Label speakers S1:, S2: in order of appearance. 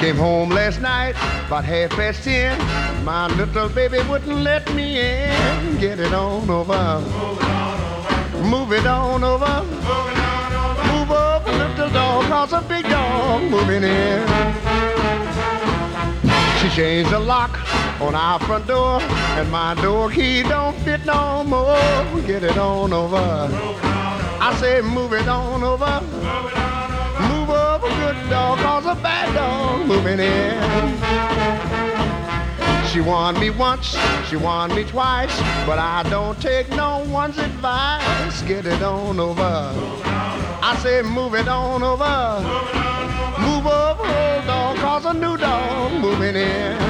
S1: Came home last night about 10:30. My little baby wouldn't let me in. Get it on over. Move it on over. Move over, little dog, cause a big dog moving in. She changed the lock on our front door, and my door key don't fit no more. Get it on over. I say move it on over. Move over, good dog, cause a bad dog moving in. She won me once, she won me twice, but I don't take no one's advice. Get it on over. I say move it on over. Move over, old dog, cause a new dog moving in.